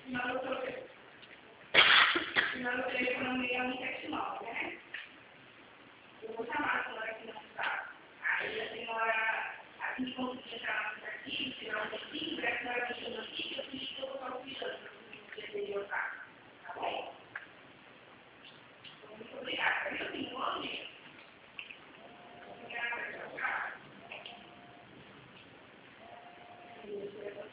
Senão o telefone é 179, né? Eu vou chamar a senhora aqui no estado. Aí a senhora, assim que conseguir entrar no arquivo, tirar um tempinho, para a senhora mexer no aqui, que eu fiz todo o fichando para você ter o carro. Tá bom? Muito obrigada. Eu tenho um bom dia. Obrigada, tchau.